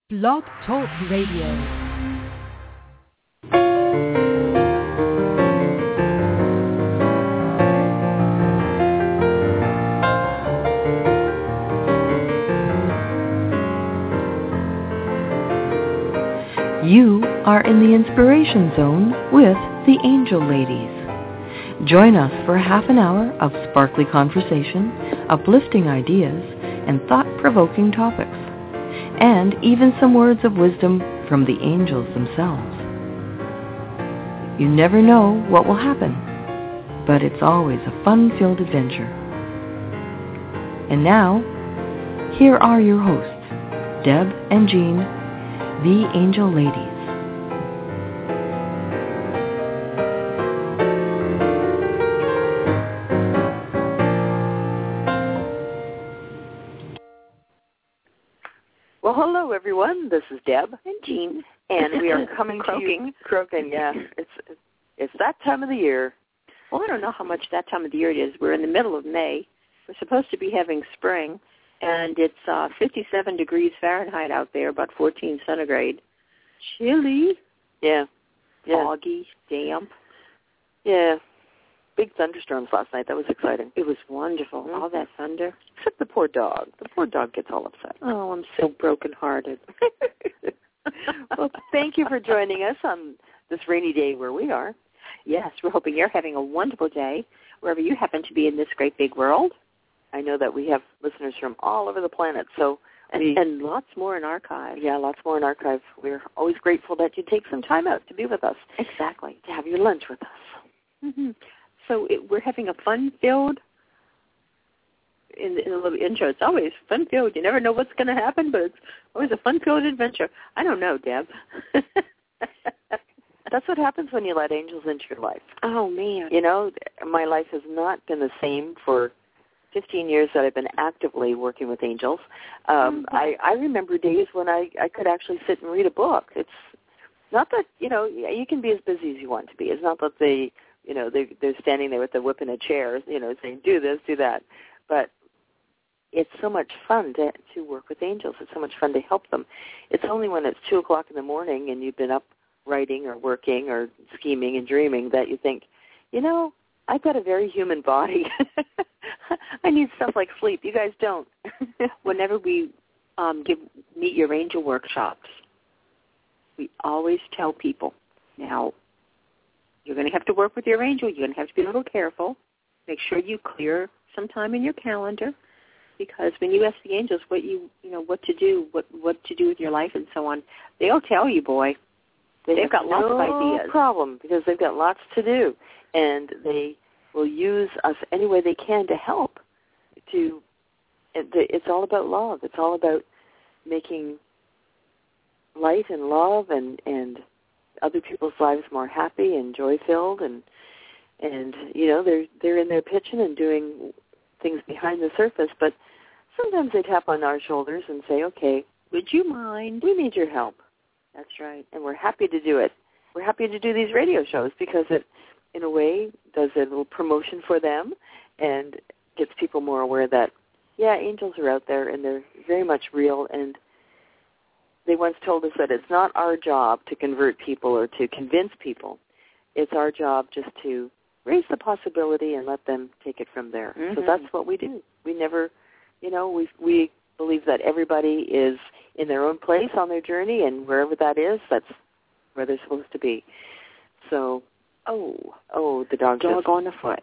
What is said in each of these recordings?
Blog Talk Radio. You are in the Inspiration Zone with the Angel Ladies. Join us for a half an hour of sparkly conversation, uplifting ideas, and thought-provoking topics, and even some words of wisdom from the angels themselves. You never know what will happen, but it's always a fun-filled adventure. And now, here are your hosts, Deb and Jean, the Angel Ladies. Well, hello everyone. This is Deb and Jean, and we are coming to you. Croaking, yeah. It's that time of the year. Well, I don't know how much that time of the year it is. We're in the middle of May. We're supposed to be having spring, and it's 57 degrees Fahrenheit out there, about 14 centigrade. Chilly. Yeah. Foggy, damp. Yeah. Big thunderstorms last night. That was exciting. It was wonderful. Mm-hmm. All that thunder. Except the poor dog. The poor dog gets all upset. Oh, I'm so brokenhearted. Well, thank you for joining us on this rainy day where we are. Yes, we're hoping you're having a wonderful day wherever you happen to be in this great big world. I know that we have listeners from all over the planet, so and lots more in archive. Yeah, lots more in archive. We're always grateful that you take some time out to be with us. Exactly. To have your lunch with us. Mm-hmm. So we're having a fun-filled, in the little intro, it's always fun-filled. You never know what's going to happen, but it's always a fun-filled adventure. I don't know, Deb. That's what happens when you let angels into your life. Oh, man. You know, my life has not been the same for 15 years that I've been actively working with angels. I remember days when I could actually sit and read a book. It's not that, you can be as busy as you want to be. It's not that they're standing there with a whip and a chair, saying, do this, do that. But it's so much fun to work with angels. It's so much fun to help them. It's only when it's 2 o'clock in the morning and you've been up writing or working or scheming and dreaming that you think, I've got a very human body. I need stuff like sleep. You guys don't. Whenever we meet your angel workshops, we always tell people, now, you're going to have to work with your angel. You're going to have to be a little careful. Make sure you clear some time in your calendar, because when you ask the angels what to do, what to do with your life and so on, they'll tell you, boy. They've got lots of ideas. No problem, because they've got lots to do, and they will use us any way they can to help. It's all about love. It's all about making light and love and other people's lives more happy and joy-filled, and they're in there pitching and doing things behind the surface, but sometimes they tap on our shoulders and say, okay, would you mind? We need your help. That's right. And we're happy to do it. We're happy to do these radio shows because it, in a way, does a little promotion for them and gets people more aware that, yeah, angels are out there and they're very much real, and they once told us that it's not our job to convert people or to convince people. It's our job just to raise the possibility and let them take it from there. Mm-hmm. So that's what we do. We never, we believe that everybody is in their own place on their journey, and wherever that is, that's where they're supposed to be. So, the dog on the foot.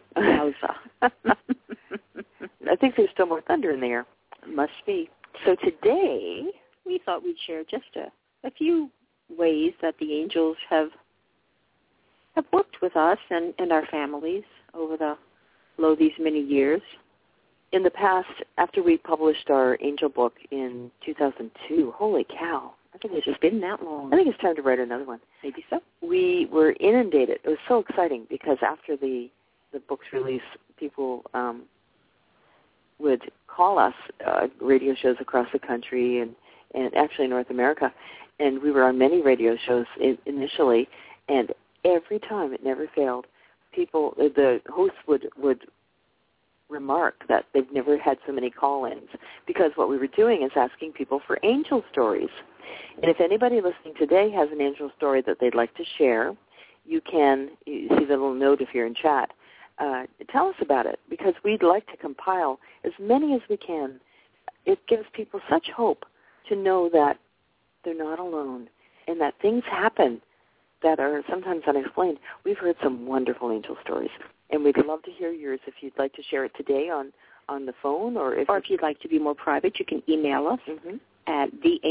I think there's still more thunder in the air. Must be. So today, we thought we'd share just a few ways that the angels have worked with us and our families over these many years. In the past, after we published our angel book in 2002, holy cow. I think it's just been that long. I think it's time to write another one. Maybe so. We were inundated. It was so exciting because after the book's release, people would call us, radio shows across the country and actually North America, and we were on many radio shows initially, and every time, it never failed, the hosts would remark that they've never had so many call-ins, because what we were doing is asking people for angel stories. And if anybody listening today has an angel story that they'd like to share, you see the little note if you're in chat. Tell us about it, because we'd like to compile as many as we can. It gives people such hope to know that they're not alone and that things happen that are sometimes unexplained. We've heard some wonderful angel stories, and we'd love to hear yours if you'd like to share it today on the phone, or if you'd like to be more private, you can email us at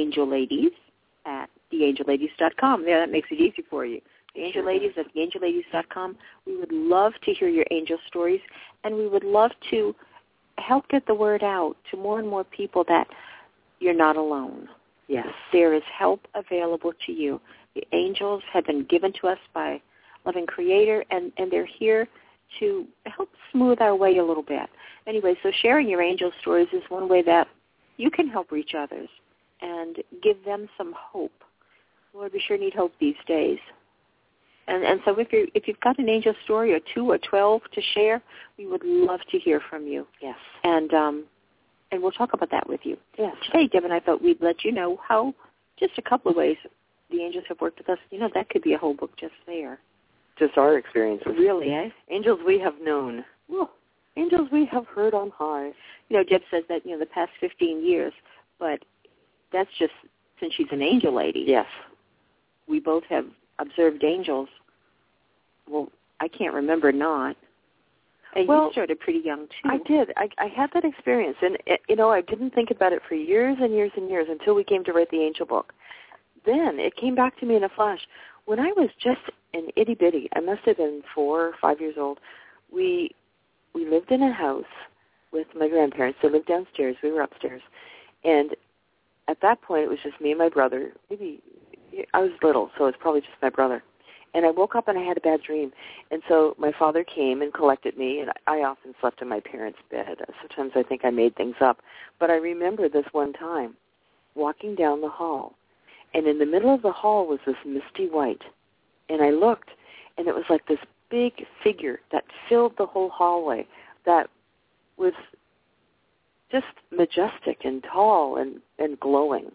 theangelladies@theangelladies.com. There, that makes it easy for you. The Angel Ladies at theangelladies.com. We would love to hear your angel stories, and we would love to help get the word out to more and more people that you're not alone. Yes. There is help available to you. The angels have been given to us by loving Creator, and they're here to help smooth our way a little bit. Anyway, so sharing your angel stories is one way that you can help reach others and give them some hope. Lord, we sure need hope these days. And so if you've got an angel story or 2 or 12 to share, we would love to hear from you. Yes. And we'll talk about that with you. Yes. Today, Deb and I thought we'd let you know how, just a couple of ways the angels have worked with us. You know, that could be a whole book just there. Just our experiences. Really, eh? Angels we have known. Well, angels we have heard on high. You know, Deb says that, the past 15 years, but that's just since she's an angel lady. Yes. We both have observed angels. Well, I can't remember not. And you started pretty young, too. I did. I had that experience. And, I didn't think about it for years and years and years until we came to write the angel book. Then it came back to me in a flash. When I was just an itty-bitty, I must have been 4 or 5 years old, we lived in a house with my grandparents. They lived downstairs. We were upstairs. And at that point, it was just me and my brother. Maybe I was little, so it's probably just my brother. And I woke up and I had a bad dream. And so my father came and collected me, and I often slept in my parents' bed. Sometimes I think I made things up. But I remember this one time walking down the hall, and in the middle of the hall was this misty white. And I looked, and it was like this big figure that filled the whole hallway that was just majestic and tall and glowing.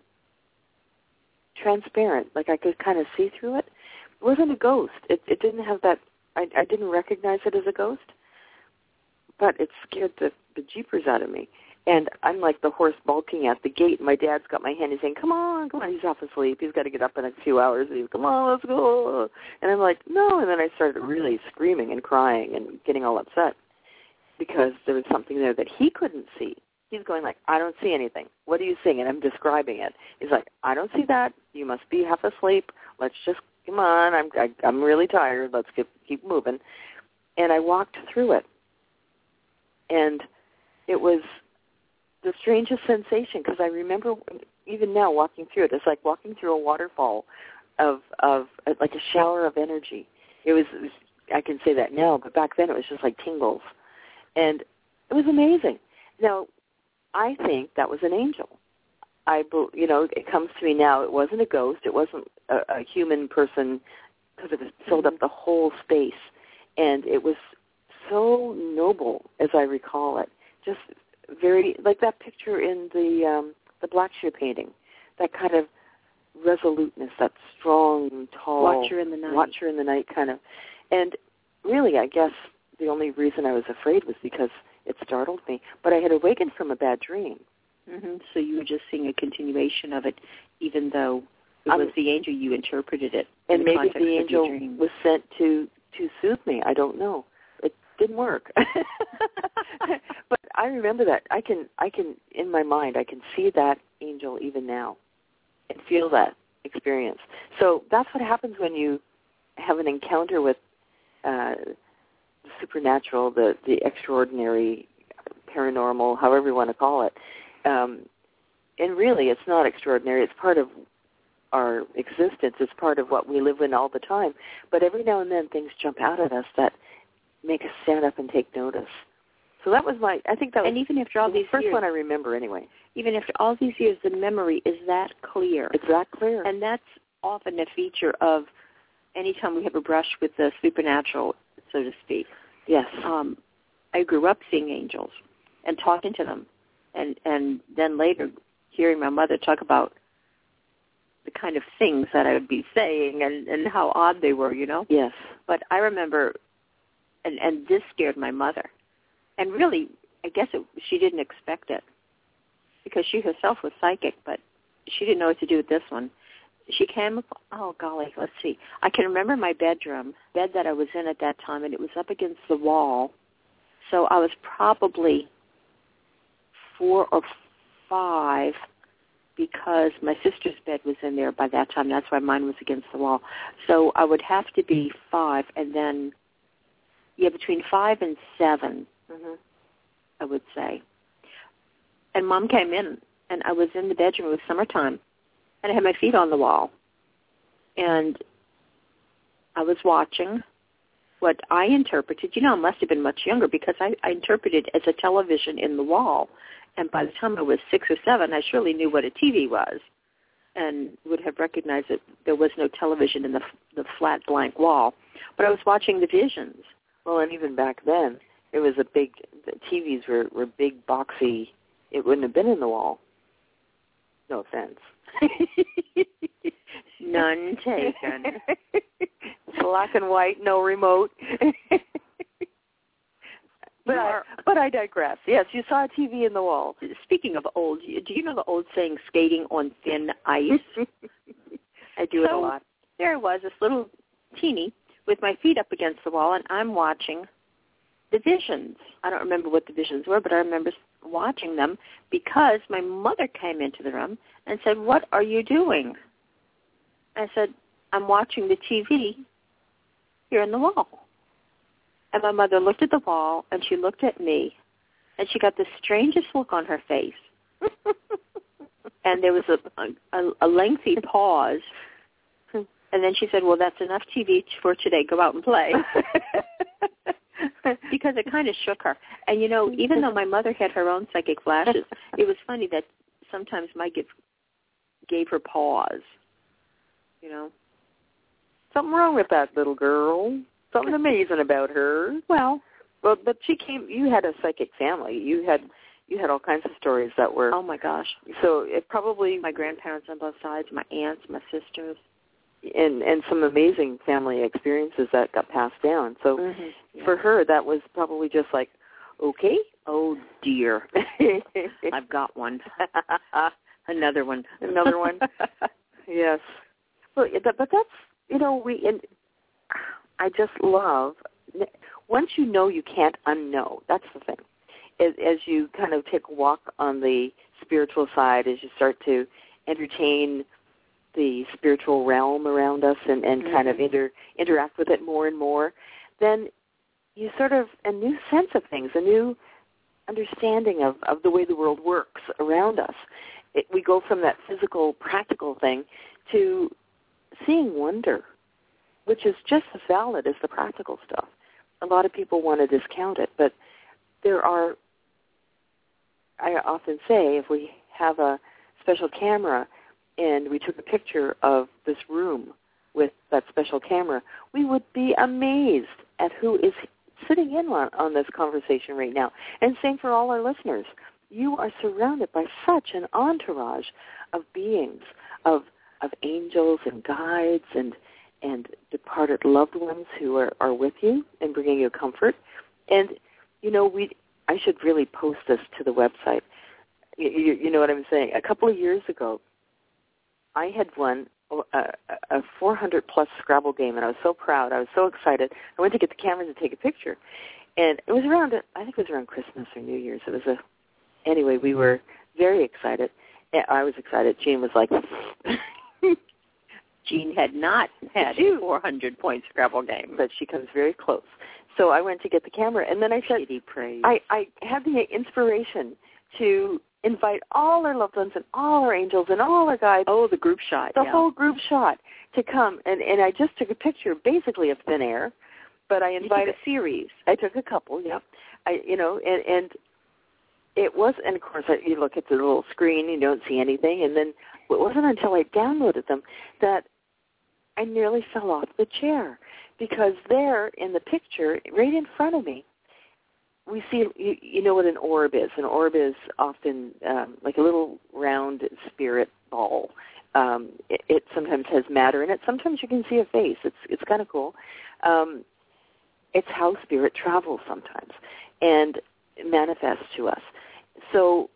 Transparent, like I could kind of see through it. It wasn't a ghost. It didn't have that. I didn't recognize it as a ghost, but it scared the jeepers out of me. And I'm like the horse balking at the gate. My dad's got my hand. He's saying, come on. He's half asleep. He's got to get up in a few hours. And he's, come on, let's go. And I'm like, no. And then I started really screaming and crying and getting all upset because there was something there that he couldn't see. He's going like, I don't see anything. What are you seeing? And I'm describing it. He's like, I don't see that. You must be half asleep. Let's just, come on. I'm really tired. Let's keep moving. And I walked through it. And it was the strangest sensation because I remember even now walking through it. It's like walking through a waterfall of like a shower of energy. It was I can say that now, but back then it was just like tingles. And it was amazing. Now, I think that was an angel. It comes to me now. It wasn't a ghost. It wasn't a human person because it filled up the whole space. And it was so noble, as I recall it. Just very, like that picture in the Blackshear painting, that kind of resoluteness, that strong, tall Watcher in the night kind of. And really, I guess the only reason I was afraid was because it startled me. But I had awakened from a bad dream. Mm-hmm. So you were just seeing a continuation of it, even though it was the angel, you interpreted it. And maybe the angel was sent to soothe me. I don't know. It didn't work. But I remember that. I can in my mind, I can see that angel even now and feel that experience. So that's what happens when you have an encounter with the supernatural, the extraordinary, paranormal, however you want to call it. And really, it's not extraordinary. It's part of our existence. It's part of what we live in all the time. But every now and then, things jump out at us that make us stand up and take notice. So that was and even after all these first years, one I remember anyway. Even after all these years, the memory is that clear. It's that clear. And that's often a feature of any time we have a brush with the supernatural, so to speak. Yes. I grew up seeing angels and talking to them. And then later, hearing my mother talk about the kind of things that I would be saying and how odd they were, Yes. But I remember, and this scared my mother. And really, I guess she didn't expect it because she herself was psychic, but she didn't know what to do with this one. She came up, oh, golly, let's see. I can remember my bed that I was in at that time, and it was up against the wall. So I was probably 4 or 5 because my sister's bed was in there by that time. That's why mine was against the wall. So I would have to be 5, and then, between 5 and 7, I would say. And Mom came in, and I was in the bedroom. It was summertime, and I had my feet on the wall. And I was watching what I interpreted. I must have been much younger because I interpreted as a television in the wall. And by the time I was 6 or 7, I surely knew what a TV was and would have recognized that there was no television in the flat blank wall. But I was watching the visions. Well, and even back then, it was the TVs were big, boxy. It wouldn't have been in the wall. No offense. None taken. Black and white, no remote. But I digress. Yes, you saw a TV in the wall. Speaking of old, do you know the old saying, skating on thin ice? I do it a lot. There I was, this little teeny, with my feet up against the wall, and I'm watching the visions. I don't remember what the visions were, but I remember watching them because my mother came into the room and said, "What are you doing?" I said, "I'm watching the TV here in the wall." And my mother looked at the wall, and she looked at me, and she got the strangest look on her face. And there was a lengthy pause, and then she said, "Well, that's enough TV for today. Go out and play." Because it kind of shook her. And, even though my mother had her own psychic flashes, it was funny that sometimes my gift gave her pause, Something wrong with that little girl. Something amazing about her. Well, but she came. You had a psychic family. You had all kinds of stories that were. Oh my gosh! So it probably my grandparents on both sides, my aunts, my sisters, and some amazing family experiences that got passed down. So for her, that was probably just like, okay, oh dear, I've got one, another one. Yes. Well, but that's I just love, once you know, you can't unknow. That's the thing. As you kind of take a walk on the spiritual side, as you start to entertain the spiritual realm around us and kind of interact with it more and more, then you sort of, a new sense of things, a new understanding of the way the world works around us. We go from that physical, practical thing to seeing wonder, which is just as valid as the practical stuff. A lot of people want to discount it, but I often say, if we have a special camera and we took a picture of this room with that special camera, we would be amazed at who is sitting in on this conversation right now. And same for all our listeners. You are surrounded by such an entourage of beings, of angels and guides and departed loved ones who are with you and bringing you comfort. And, I should really post this to the website. You know what I'm saying? A couple of years ago, I had won a 400-plus Scrabble game, and I was so proud. I was so excited. I went to get the camera to take a picture. And it was around Christmas or New Year's. Anyway, we were very excited. I was excited. Jean was like... Jean had not had a 400-point Scrabble game. But she comes very close. So I went to get the camera, and then I said, I had the inspiration to invite all our loved ones and all our angels and all our guides. Oh, the group shot. The whole group shot to come. And I just took a picture basically of thin air, but I invited... You took a series. I took a couple, yeah. And it was, and of course, you look at the little screen, you don't see anything, and then it wasn't until I downloaded them that I nearly fell off the chair, because there in the picture, right in front of me, we see, you know what an orb is. An orb is often like a little round spirit ball, It sometimes has matter in it. Sometimes you can see a face. It's kind of cool. It's how spirit travels sometimes and manifests to us. So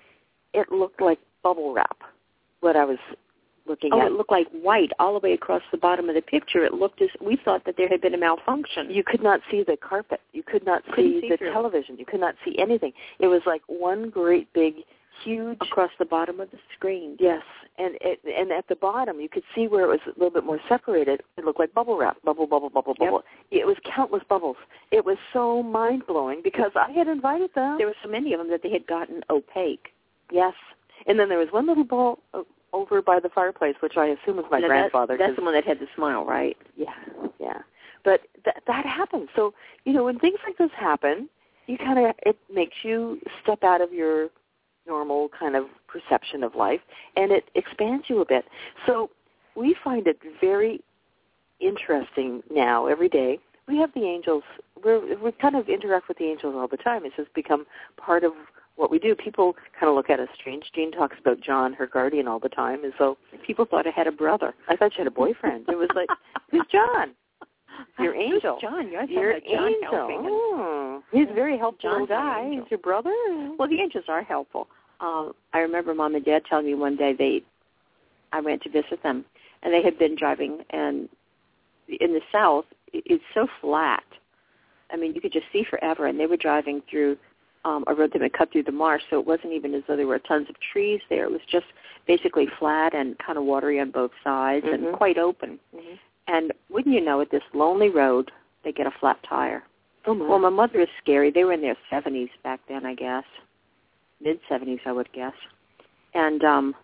it looked like bubble wrap, what I was looking at. Oh, it looked like white all the way across the bottom of the picture. It looked as we thought that there had been a malfunction. You could not see the carpet. You could not see the television. You could not see anything. It was like one great big, huge... Across the bottom of the screen. Yes. And at the bottom, you could see where it was a little bit more separated. It looked like bubble wrap. Bubble, bubble, bubble, bubble. It was countless bubbles. It was so mind-blowing because I had invited them. There were so many of them that they had gotten opaque. Yes. And then there was one little ball over by the fireplace, which I assume was my grandfather. That's the one that had the smile, right? Yeah, yeah. But that happens. So, when things like this happen, it makes you step out of your normal kind of perception of life, and it expands you a bit. So we find it very interesting now, every day. We have the angels. We kind of interact with the angels all the time. It's just become part of what we do. People kind of look at us strange. Jean talks about John, her guardian, all the time, as though people thought I had a brother. I thought she had a boyfriend. It was like, who's John? Your angel. Who's John? Your angel. Oh, he's a very helpful guy. He's your brother. Well, the angels are helpful. I remember Mom and Dad telling me one day I went to visit them, and they had been driving, and in the South, it's so flat. I mean, you could just see forever, and they were driving through a road that had cut through the marsh, so it wasn't even as though there were tons of trees there. It was just basically flat and kind of watery on both sides and quite open. Mm-hmm. And wouldn't you know it, this lonely road, they get a flat tire. Oh, my. Well, my mother is scary. They were in their 70s back then, I guess. Mid-70s, I would guess. And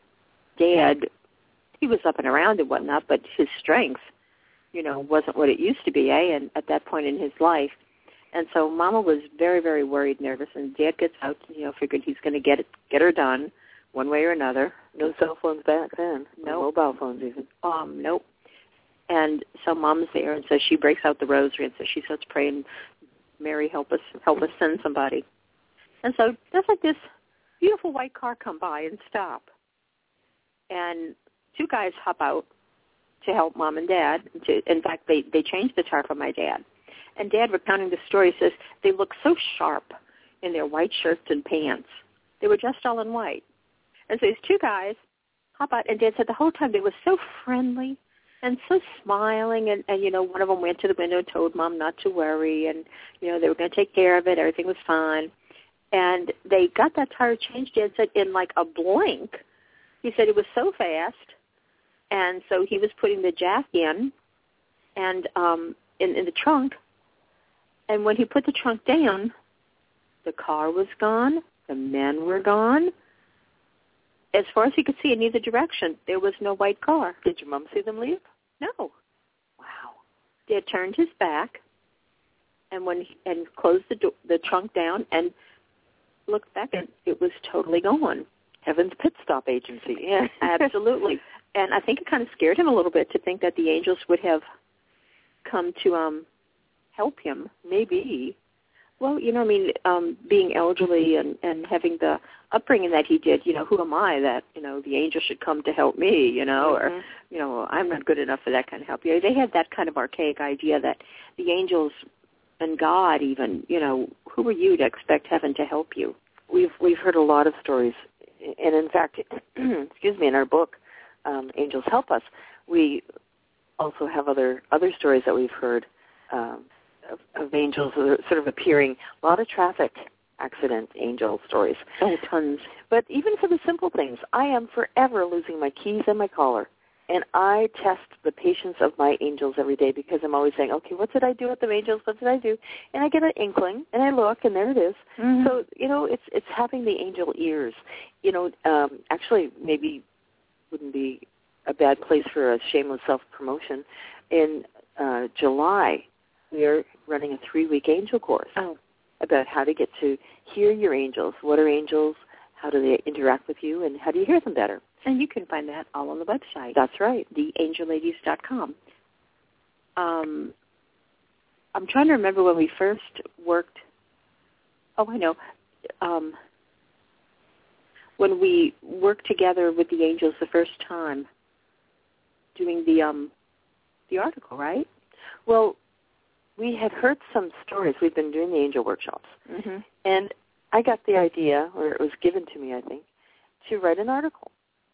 Dad, he was up and around and whatnot, but his strength, wasn't what it used to be, and at that point in his life. And so Mama was very, very worried, nervous, and Dad gets out, figured he's going to get her done one way or another. No cell phones back then. No mobile phones even. Nope. And so Mom's there, and so she breaks out the rosary, and so she starts praying, Mary, help us send somebody. And so there's like this beautiful white car come by and stop. And two guys hop out to help Mom and Dad. In fact, they changed the tire for my dad. And Dad, recounting the story, says they look so sharp in their white shirts and pants. They were dressed all in white. And so these two guys hop out, and Dad said the whole time they were so friendly and so smiling. And one of them went to the window and told Mom not to worry, and, they were going to take care of it. Everything was fine. And they got that tire changed, Dad said, in like a blink. He said it was so fast. And so he was putting the jack in and in the trunk. And when he put the trunk down, the car was gone. The men were gone. As far as he could see in either direction, there was no white car. Did your mom see them leave? No. Wow. Dad turned his back and closed the trunk down and looked back, and it was totally gone. Heaven's Pit Stop Agency. Yeah, absolutely. And I think it kind of scared him a little bit to think that the angels would have come to help him. Maybe. Well, being elderly and having the upbringing that he did, who am I that, the angel should come to help me, or, I'm not good enough for that kind of help. They had that kind of archaic idea that the angels and God even, who are you to expect heaven to help you? We've heard a lot of stories. And in fact, in our book, Angels Help Us, we also have other stories that we've heard of angels sort of appearing. A lot of traffic accident angel stories. Oh, tons. But even for the simple things, I am forever losing my keys and my collar. And I test the patience of my angels every day because I'm always saying, okay, what did I do with the angels? What did I do? And I get an inkling, and I look, and there it is. Mm-hmm. So, it's having the angel ears. Actually, maybe wouldn't be a bad place for a shameless self-promotion. In July, we are running a 3-week angel course about how to get to hear your angels. What are angels? How do they interact with you? And how do you hear them better? And you can find that all on the website. That's right. theangelladies.com. I'm trying to remember when we first worked. Oh, I know. When we worked together with the angels the first time, doing the article, right? Well, we had heard some stories. We've been doing the angel workshops. Mm-hmm. And I got the idea, or it was given to me, I think, to write an article.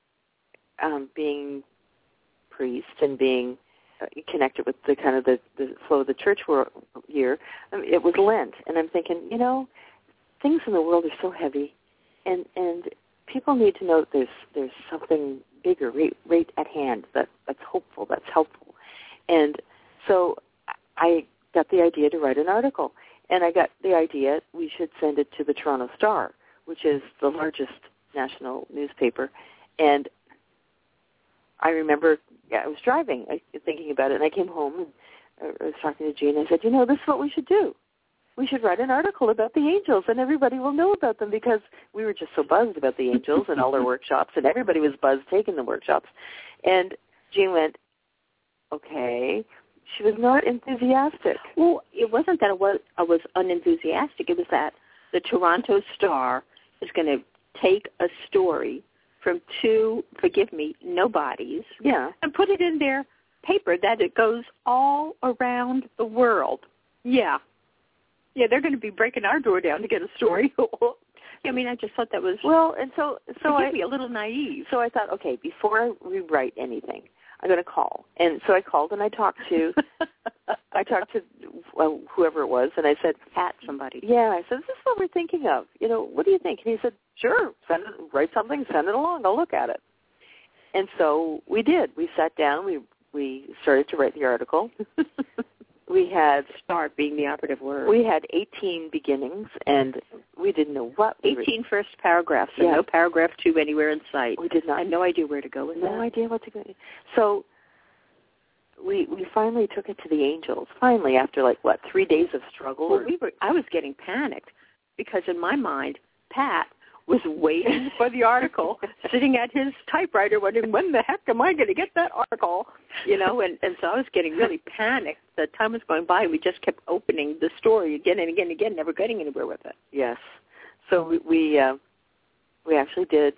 Being priest and being connected with the kind of the flow of the church year, it was Lent. And I'm thinking, things in the world are so heavy, and people need to know that there's something bigger right at hand that's hopeful, that's helpful. And so I got the idea to write an article, and I got the idea we should send it to the Toronto Star, which is the largest national newspaper. And I remember I was driving, thinking about it, and I came home and I was talking to Jean. I said, this is what we should do. We should write an article about the angels, and everybody will know about them, because we were just so buzzed about the angels and all their workshops, and everybody was buzzed taking the workshops. And Jean went, okay. She was not enthusiastic. Well, it wasn't that I was unenthusiastic. It was that the Toronto Star is going to take a story from two, forgive me, nobodies, and put it in their paper that it goes all around the world. Yeah, they're going to be breaking our door down to get a story. I just thought that was forgive me, a little naive. So I thought, okay, before I rewrite anything, I'm going to call. And so I called and I talked to whoever it was, and I said, Pat, somebody. Yeah, I said, this is what we're thinking of. What do you think? And he said, sure, write something, send it along. I'll look at it. And so we did. We sat down. We started to write the article. We had start being the operative word. We had 18 beginnings, and we didn't know what. 18 first paragraphs, and no paragraph 2 anywhere in sight. We did not. I had no idea where to go with that. No idea what to go. So we finally took it to the angels. Finally, after 3 days of struggle. Well, I was getting panicked, because in my mind, Pat was waiting for the article, sitting at his typewriter, wondering, when the heck am I going to get that article? And so I was getting really panicked. The time was going by. We just kept opening the story again and again and again, never getting anywhere with it. Yes. So we actually did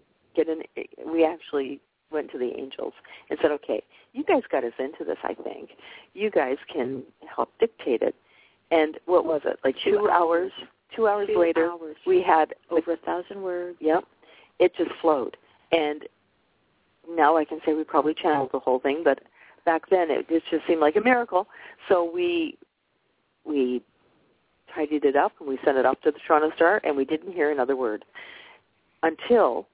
we actually went to the angels and said, okay, you guys got us into this, I think. You guys can help dictate it. And what was it, 2 hours? 2 hours later, we had over 1,000 words. Yep. It just flowed. And now I can say we probably channeled the whole thing, but back then it just seemed like a miracle. So we tidied it up, and we sent it up to the Toronto Star, and we didn't hear another word until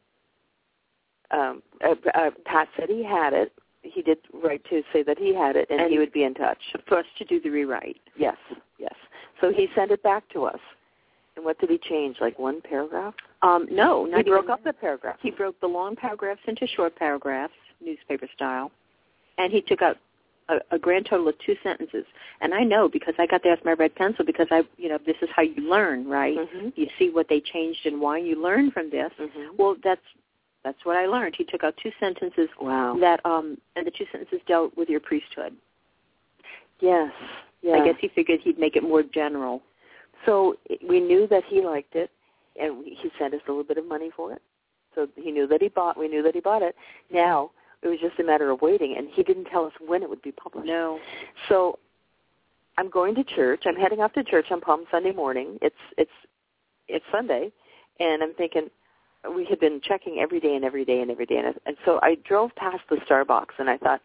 Pat said he had it. He did write to say that he had it, and he would be in touch. For us to do the rewrite. Yes. So he sent it back to us. And what did he change, one paragraph? No. He broke up the paragraph. He broke the long paragraphs into short paragraphs, newspaper style, and he took out a grand total of 2 sentences. And I know, because I got to ask my red pencil, because this is how you learn, right? Mm-hmm. You see what they changed and why you learn from this. Mm-hmm. Well, that's what I learned. He took out 2 sentences. Wow. That and the 2 sentences dealt with your priesthood. Yes. Yeah. I guess he figured he'd make it more general. So we knew that he liked it, and he sent us a little bit of money for it. So we knew that he bought it. Now it was just a matter of waiting, and he didn't tell us when it would be published. No. So I'm going to church. I'm heading off to church on Palm Sunday morning. It's Sunday, and I'm thinking, we had been checking every day, and so I drove past the Starbucks, and I thought,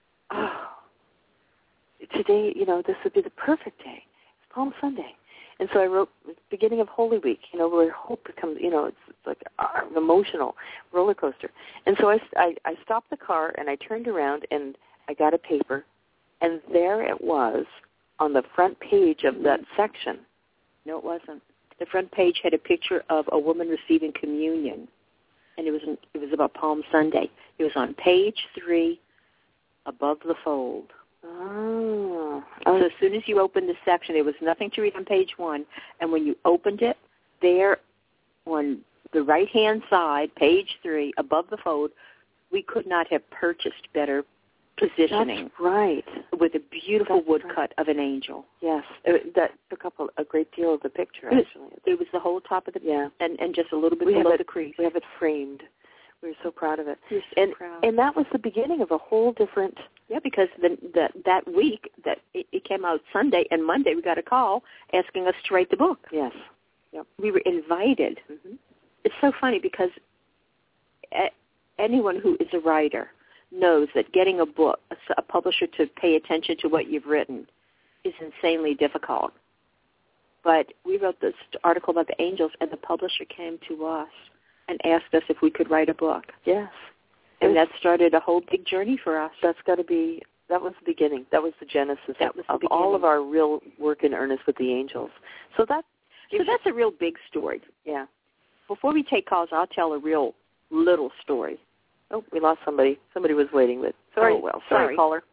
today, this would be the perfect day. It's Palm Sunday. And so I wrote the beginning of Holy Week, where hope becomes, it's like an emotional roller coaster. And so I stopped the car, and I turned around, and I got a paper, and there it was on the front page of that section. No, it wasn't. The front page had a picture of a woman receiving communion, and it was about Palm Sunday. It was on page 3, above the fold. Oh. So as soon as you opened the section, there was nothing to read on page 1, and when you opened it, there on the right-hand side, page 3, above the fold, we could not have purchased better positioning. That's right. With a beautiful woodcut of an angel. Yes. That took up a great deal of the picture, actually. It was the whole top of the and just a little bit below the crease. We have it framed. We were so proud of it. We were so proud. And that was the beginning of a whole different... Yeah, because that week, that it came out Sunday, and Monday we got a call asking us to write the book. Yes. Yep. We were invited. Mm-hmm. It's so funny because anyone who is a writer knows that getting a book, a publisher to pay attention to what you've written is insanely difficult. But we wrote this article about the angels, and the publisher came to us and asked us if we could write a book. Yes. And that started a whole big journey for us. That was the beginning. That was the genesis of all of our real work in earnest with the angels. So that's a real big story. Yeah. Before we take calls, I'll tell a real little story. Oh, we lost somebody. Somebody was waiting with. Sorry. Oh, well, sorry, caller.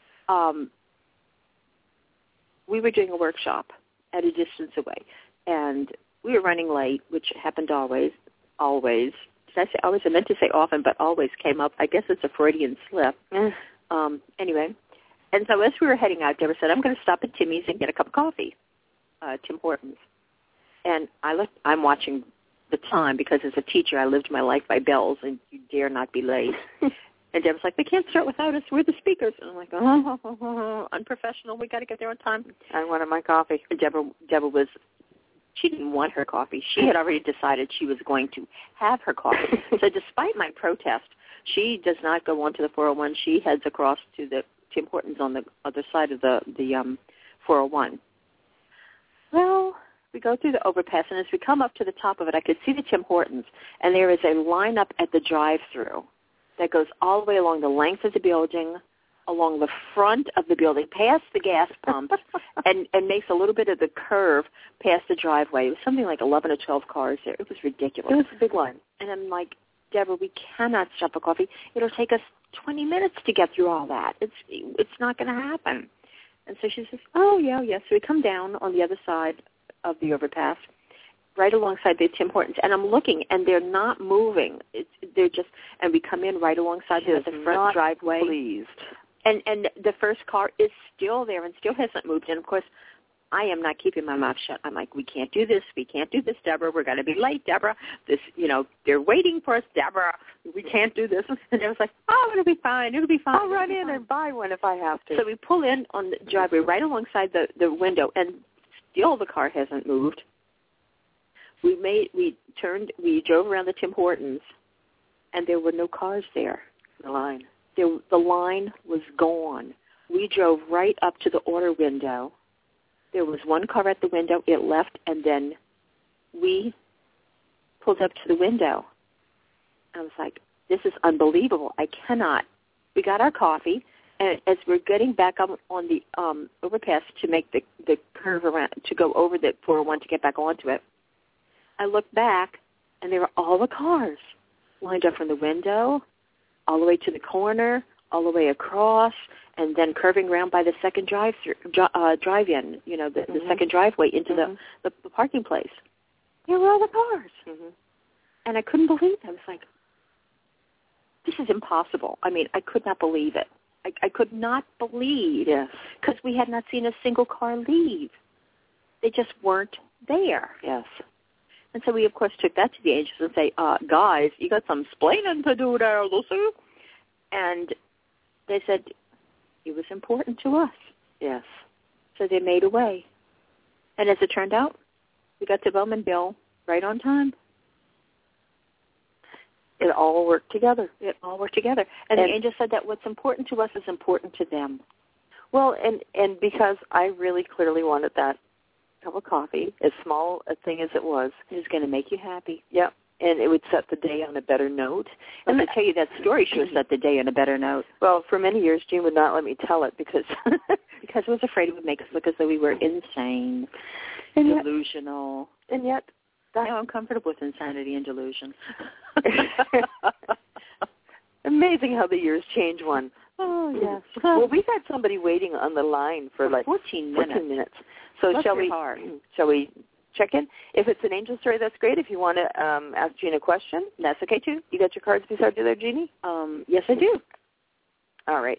We were doing a workshop at a distance away, and we were running late, which happened always. Did I say always? I meant to say often, but always came up. I guess it's a Freudian slip. Anyway, and so as we were heading out, Deborah said, I'm going to stop at Timmy's and get a cup of coffee, Tim Hortons. And I'm watching the time because as a teacher, I lived my life by bells, and you dare not be late. And Deborah's like, they can't start without us. We're the speakers. And I'm like, unprofessional. We got to get there on time. I wanted my coffee. And Deborah was... She didn't want her coffee. She had already decided she was going to have her coffee. So despite my protest, she does not go on to the 401. She heads across to the Tim Hortons on the other side of the 401. Well, we go through the overpass, and as we come up to the top of it, I could see the Tim Hortons, and there is a lineup at the drive-thru that goes all the way along the length of the building, along the front of the building, past the gas pumps, and makes a little bit of the curve past the driveway. It was something like 11 or 12 cars there. It was ridiculous. It was a big line. And I'm like, Deborah, we cannot stop for coffee. It'll take us 20 minutes to get through all that. It's not going to happen. And so she says, oh, yeah. So we come down on the other side of the overpass, right alongside the Tim Hortons, and I'm looking, and they're not moving. And we come in right alongside the front driveway. Pleased. And the first car is still there and still hasn't moved. And, of course, I am not keeping my mouth shut. I'm like, we can't do this, Deborah. We're going to be late, Deborah. They're waiting for us, Deborah. We can't do this. And I was like, oh, it'll be fine. I'll run in and buy one if I have to. So we pull in on the driveway right alongside the window, and still the car hasn't moved. We drove around the Tim Hortons, and there were no cars there. The line. The line was gone. We drove right up to the order window. There was one car at the window. It left, and then we pulled up to the window. I was like, this is unbelievable. I cannot. We got our coffee, and as we're getting back up on the overpass to make the curve around, to go over the 401 to get back onto it, I looked back, and there were all the cars lined up from the window, all the way to the corner, all the way across, and then curving around by the second drive-in, the second driveway into the parking place. There were all the cars. Mm-hmm. And I couldn't believe it. I was like, this is impossible. I mean, I could not believe it. I could not believe, because we had not seen a single car leave. They just weren't there. Yes. And so we, of course, took that to the angels and say, guys, you got some splaining to do there, Lucy. And they said, it was important to us. Yes. So they made a way. And as it turned out, we got to Bowmanville right on time. It all worked together. And the angel said that what's important to us is important to them. Well, and because I really clearly wanted that cup of coffee, as small a thing as it was going to make you happy. Yep. And it would set the day on a better note. And to tell you that story should have set the day on a better note. Well, for many years, Jean would not let me tell it because I was afraid it would make us look as though we were insane, and delusional. And yet, I'm comfortable with insanity and delusion. Amazing how the years change one. Oh, yes. Well, we've had somebody waiting on the line for like 14 minutes. So shall we check in? If it's an angel story, that's great. If you want to ask Jean a question, that's okay too. You got your cards beside you there, Jeannie? Yes, I do. All right.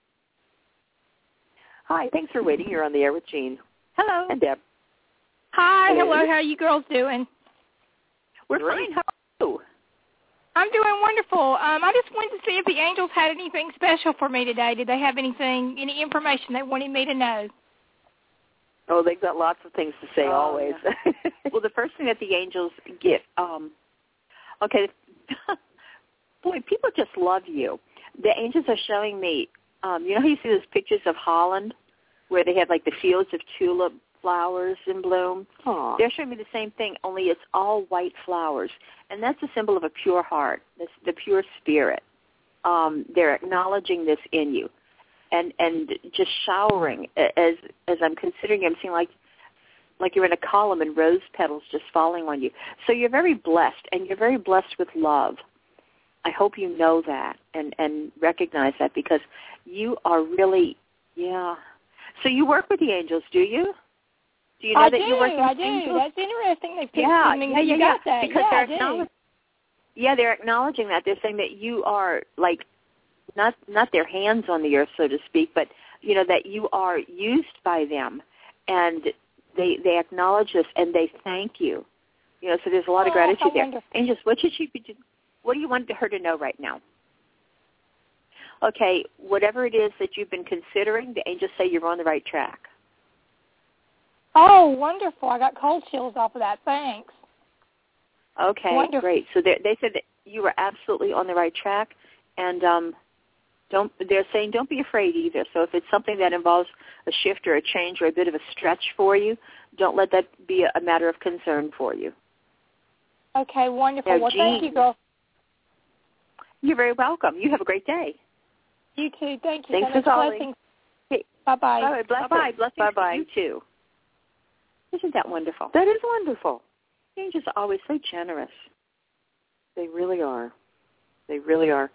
Hi, thanks for waiting. You're on the air with Jean. Hello. And Deb. Hi, hello. How are you girls doing? We're fine. How are you? I'm doing wonderful. I just wanted to see if the angels had anything special for me today. Did they have any information they wanted me to know? Oh, they've got lots of things to say always. Yeah. Well, the first thing that the angels get, okay, boy, people just love you. The angels are showing me, you know how you see those pictures of Holland where they have like the fields of tulip flowers in bloom? Aww. They're showing me the same thing, only it's all white flowers. And that's a symbol of a pure heart, the pure spirit. They're acknowledging this in you. And just showering as I'm considering, I'm seeing like you're in a column and rose petals just falling on you. So you're very blessed, and you're very blessed with love. I hope you know that and recognize that, because you are really, yeah. So you work with the angels, do you? Do you know that you're working with angels? That's interesting. They picked me. You got that. Because they're they're acknowledging that. They're saying that you are like not their hands on the earth, so to speak, but you know that you are used by them, and they acknowledge this and they thank you. You know, so there's a lot of gratitude there. Wonderful. Angels, what do you want her to know right now? Okay, whatever it is that you've been considering, the angels say you're on the right track. Oh, wonderful. I got cold chills off of that. Thanks. Okay, wonderful. Great. So they said that you were absolutely on the right track, and they're saying don't be afraid either. So if it's something that involves a shift or a change or a bit of a stretch for you, don't let that be a matter of concern for you. Okay, wonderful. Now, thank you, girl. You're very welcome. You have a great day. You too. Thank you. Thanks for calling. Hey. Bye-bye. All right, bye-bye. Blessings Bye-bye. to you too. Isn't that wonderful? That is wonderful. Angels are always so generous. They really are. They really are.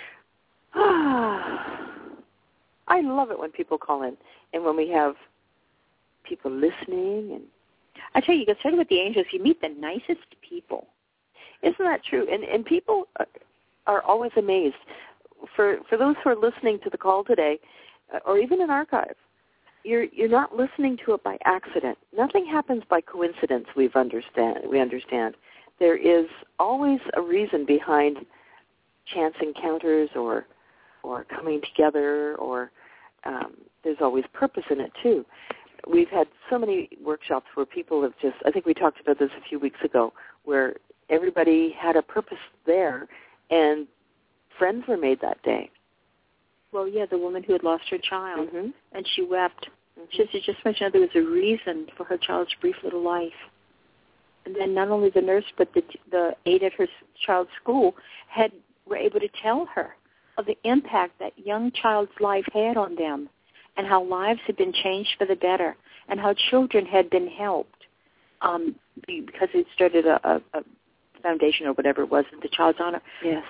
I love it when people call in and when we have people listening. And I tell you, starting with the angels, you meet the nicest people. Isn't that true? And people are always amazed. For those who are listening to the call today, or even in archive, you're not listening to it by accident. Nothing happens by coincidence. We understand. There is always a reason behind chance encounters or coming together, or there's always purpose in it too. We've had so many workshops where people have just, I think we talked about this a few weeks ago, where everybody had a purpose there, and friends were made that day. Well, yeah, the woman who had lost her child, mm-hmm. and she wept. Mm-hmm. She just mentioned there was a reason for her child's brief little life. And then not only the nurse, but the aide at her child's school were able to tell her of the impact that young child's life had on them, and how lives had been changed for the better, and how children had been helped because it started a foundation or whatever it was in the child's honor. Yes.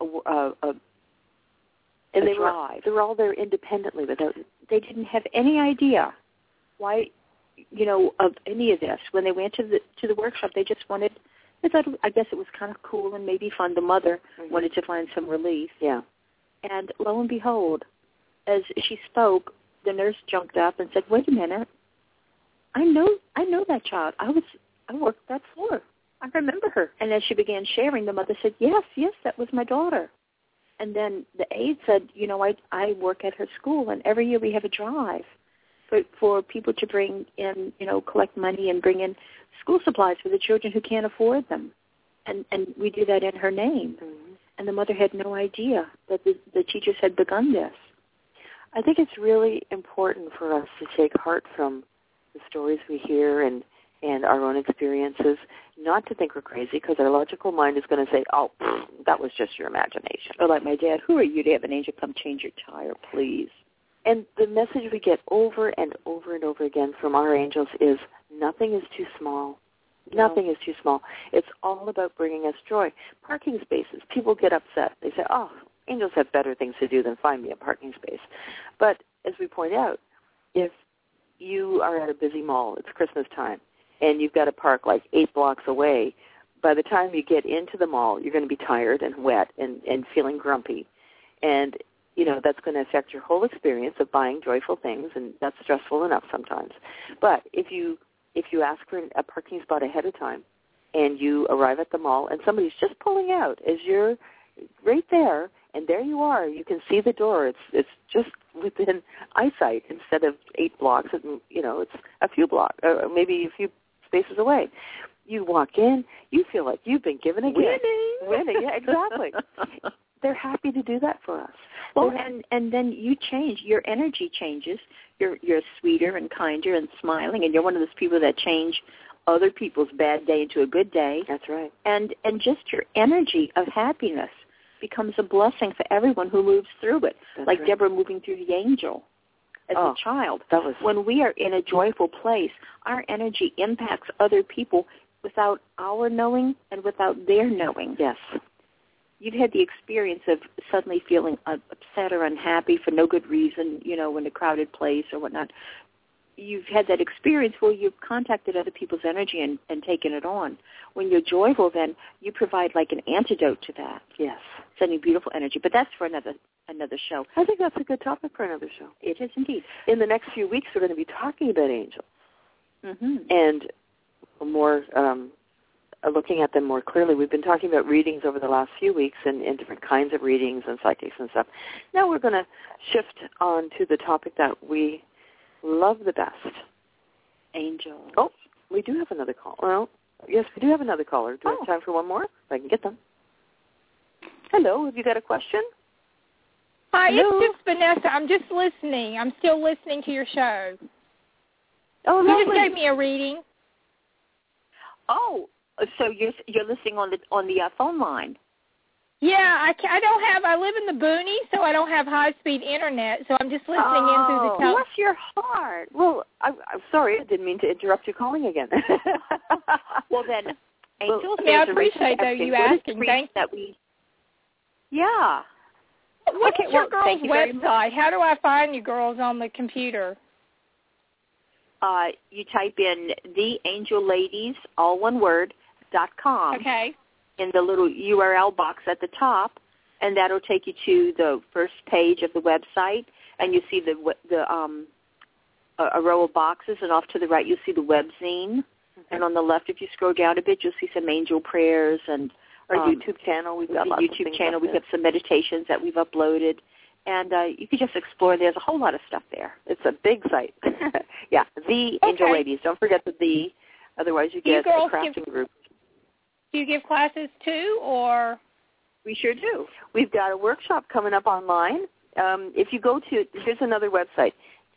And they were all there independently without. They didn't have any idea why, of any of this. When they went to the workshop, they just wanted. They thought, I guess it was kind of cool and maybe fun. The mother mm-hmm. wanted to find some relief. Yeah. And lo and behold, as she spoke, the nurse jumped up and said, "Wait a minute, I know that child. I worked that floor. I remember her." And as she began sharing, the mother said, "Yes, that was my daughter." And then the aide said, I work at her school, and every year we have a drive for people to bring in, collect money and bring in school supplies for the children who can't afford them. And we do that in her name. Mm-hmm. And the mother had no idea that the teachers had begun this. I think it's really important for us to take heart from the stories we hear and our own experiences, not to think we're crazy, because our logical mind is going to say, oh, that was just your imagination. Or like my dad, who are you to have an angel come change your tire, please? And the message we get over and over and over again from our angels is nothing is too small. No. Nothing is too small. It's all about bringing us joy. Parking spaces, people get upset. They say, oh, angels have better things to do than find me a parking space. But as we point out, if you are at a busy mall, it's Christmas time, and you've got to park like 8 blocks away, by the time you get into the mall, you're going to be tired and wet and feeling grumpy. And, that's going to affect your whole experience of buying joyful things, and that's stressful enough sometimes. But if you ask for a parking spot ahead of time, and you arrive at the mall, and somebody's just pulling out as you're right there, and there you are. You can see the door. It's just within eyesight instead of 8 blocks. And, it's a few blocks, maybe a few spaces away. You walk in, you feel like you've been given a gift. Winning, yeah, exactly. They're happy to do that for us. Well, and then you change. Your energy changes. You're sweeter and kinder and smiling, and you're one of those people that change other people's bad day into a good day. That's right. And just your energy of happiness becomes a blessing for everyone who moves through it. That's like right. Deborah moving through the angel as a child. When we are in a joyful place, our energy impacts other people without our knowing and without their knowing. Yes. You've had the experience of suddenly feeling upset or unhappy for no good reason, in a crowded place or whatnot. You've had that experience where you've contacted other people's energy and taken it on. When you're joyful, then you provide like an antidote to that. Yes. Sending beautiful energy. But that's for another show. I think that's a good topic for another show. It is indeed. In the next few weeks, we're going to be talking about angels. Mm-hmm. And more looking at them more clearly. We've been talking about readings over the last few weeks and different kinds of readings and psychics and stuff. Now we're going to shift on to the topic that we love the best. Angels. Oh, we do have another call. Well, yes, we do have another caller. Do we have time for one more? If I can get them. Hello, have you got a question? Hi, Hello? it's just Vanessa. I'm just listening. I'm still listening to your show. Oh, You just lovely. gave me a reading. Oh, so you're listening on the phone line. Yeah, I live in the boonies, so I don't have high-speed internet, so I'm just listening in through the telephone. Bless your heart. Well, I'm sorry. I didn't mean to interrupt you calling again. Well, then, angels. Yeah, I appreciate, though, you asking. Thank you. Yeah. What's your girl's thank you very website? How do I find you girls on the computer? You type in theangelladies, all one word, .com. Okay. In the little URL box at the top, and that'll take you to the first page of the website, and you see a row of boxes, and off to the right you'll see the webzine, and on the left, if you scroll down a bit, you'll see some angel prayers and our YouTube channel. We've got lots of YouTube things channel. We've got some meditations that we've uploaded, and you can just explore. There's a whole lot of stuff there. It's a big site. Yeah, the Angel Ladies. Don't forget the "the," otherwise you get a crafting group. Do you give classes too, or? We sure do. We've got a workshop coming up online. If you go to, here's another website,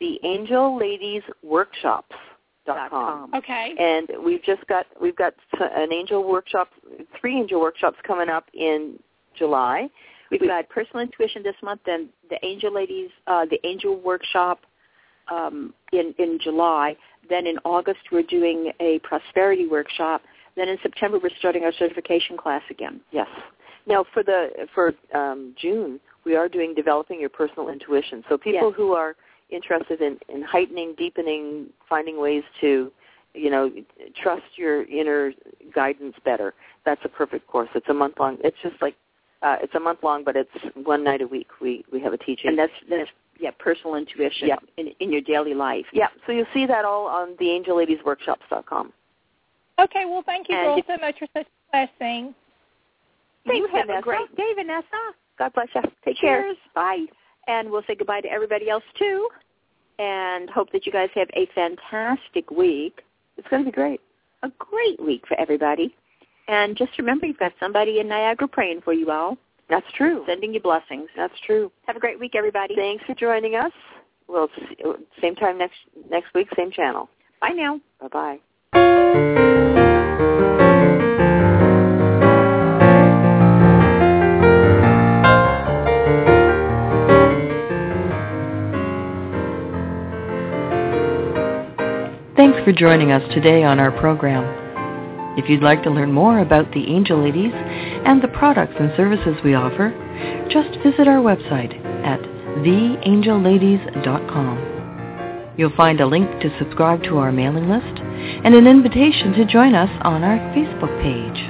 theangelladiesworkshops.com. Okay. And we've got an angel workshop, 3 angel workshops coming up in July. We've got personal intuition this month, then the Angel Ladies, the Angel Workshop in July. Then in August we're doing a prosperity workshop. Then in September we're starting our certification class again. Yes. Now for June we are doing developing your personal intuition. So people who are interested in heightening, deepening, finding ways to, trust your inner guidance better. That's a perfect course. It's a month long. It's just like it's a month long, but it's one night a week. We have a teaching. And that's personal intuition in your daily life. Yeah. So you'll see that all on theangelladiesworkshops.com. Okay, well, thank you girls so much for such a blessing. You have a great day, Vanessa. God bless you. Take Cheers. care. Bye. And we'll say goodbye to everybody else, too, and hope that you guys have a fantastic week. It's going to be great. A great week for everybody. And just remember, you've got somebody in Niagara praying for you all. That's true. Sending you blessings. That's true. Have a great week, everybody. Thanks for joining us. We'll see, same time next week, same channel. Bye now. Bye-bye. Thanks for joining us today on our program. If you'd like to learn more about the Angel Ladies and the products and services we offer, just visit our website at theangelladies.com. You'll find a link to subscribe to our mailing list and an invitation to join us on our Facebook page.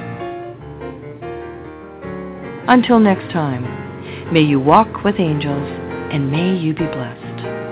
Until next time, may you walk with angels and may you be blessed.